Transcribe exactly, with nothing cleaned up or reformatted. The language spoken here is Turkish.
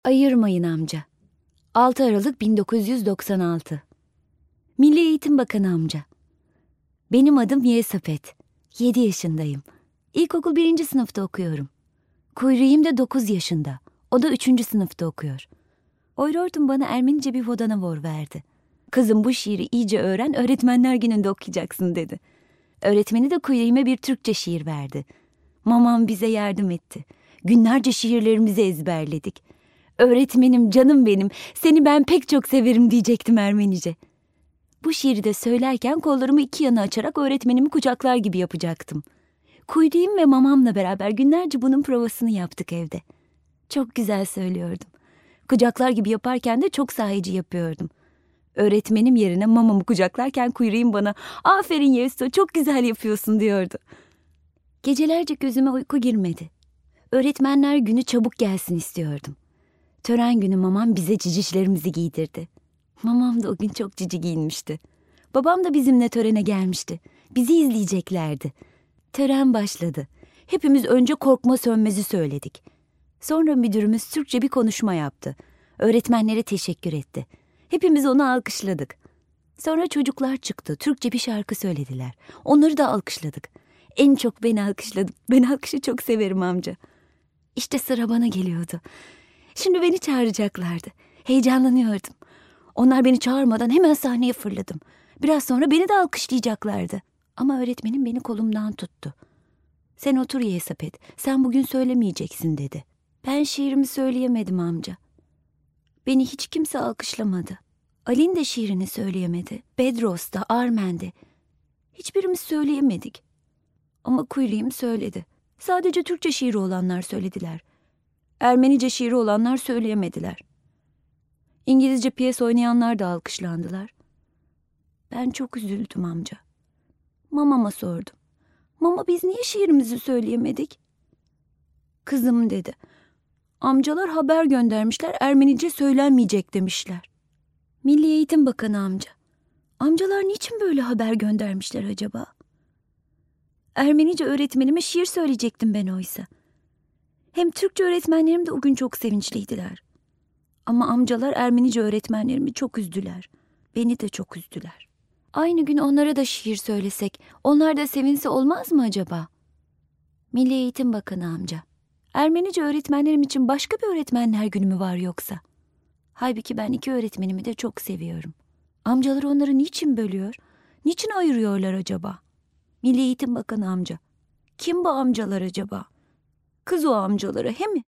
Ayırmayın amca. altı Aralık bin dokuz yüz doksan altı. Milli Eğitim Bakanı amca. Benim adım Yesapet. Yedi yaşındayım. İlkokul birinci sınıfta okuyorum. Kuyruğum da dokuz yaşında. O da üçüncü sınıfta okuyor. Oyrortum bana Ermenice bir vodanavor verdi. Kızım, bu şiiri iyice öğren, öğretmenler gününde okuyacaksın dedi. Öğretmeni de kuyruğuma bir Türkçe şiir verdi. Mamam bize yardım etti. Günlerce şiirlerimizi ezberledik. Öğretmenim, canım benim, seni ben pek çok severim diyecektim Ermenice. Bu şiiri de söylerken kollarımı iki yana açarak öğretmenimi kucaklar gibi yapacaktım. Kuyruğum ve mamamla beraber günlerce bunun provasını yaptık evde. Çok güzel söylüyordum. Kucaklar gibi yaparken de çok sahici yapıyordum. Öğretmenim yerine mamamı kucaklarken kuyruğum bana "Aferin Yesto, çok güzel yapıyorsun" diyordu. Gecelerce gözüme uyku girmedi. Öğretmenler günü çabuk gelsin istiyordum. Tören günü mamam bize cicişlerimizi giydirdi. Mamam da o gün çok cici giyinmişti. Babam da bizimle törene gelmişti. Bizi izleyeceklerdi. Tören başladı. Hepimiz önce korkma sönmezi söyledik. Sonra müdürümüz Türkçe bir konuşma yaptı. Öğretmenlere teşekkür etti. Hepimiz onu alkışladık. Sonra çocuklar çıktı. Türkçe bir şarkı söylediler. Onları da alkışladık. En çok beni alkışladı. Ben alkışı çok severim amca. İşte sıra bana geliyordu. Şimdi beni çağıracaklardı. Heyecanlanıyordum. Onlar beni çağırmadan hemen sahneye fırladım. Biraz sonra beni de alkışlayacaklardı. Ama öğretmenim beni kolumdan tuttu. "Sen otur Yesapet, sen bugün söylemeyeceksin" dedi. Ben şiirimi söyleyemedim amca. Beni hiç kimse alkışlamadı. Alin de şiirini söyleyemedi. Bedros da, Armen de. Hiçbirimiz söyleyemedik. Ama kuyruğum söyledi. Sadece Türkçe şiiri olanlar söylediler. Ermenice şiiri olanlar söyleyemediler. İngilizce piyes oynayanlar da alkışlandılar. Ben çok üzüldüm amca. Mamama sordum. "Mama, biz niye şiirimizi söyleyemedik?" "Kızım," dedi. "Amcalar haber göndermişler, Ermenice söylenmeyecek demişler." Milli Eğitim Bakanı amca. Amcalar niçin böyle haber göndermişler acaba? Ermenice öğretmenime şiir söyleyecektim ben oysa. Hem Türkçe öğretmenlerim de o gün çok sevinçliydiler. Ama amcalar Ermenice öğretmenlerimi çok üzdüler. Beni de çok üzdüler. Aynı gün onlara da şiir söylesek, onlar da sevinse olmaz mı acaba? Milli Eğitim Bakanı amca. Ermenice öğretmenlerim için başka bir öğretmenler günü mü var yoksa? Halbuki ben iki öğretmenimi de çok seviyorum. Amcalar onları niçin bölüyor? Niçin ayırıyorlar acaba? Milli Eğitim Bakanı amca. Kim bu amcalar acaba? Kız o amcaları, he mi?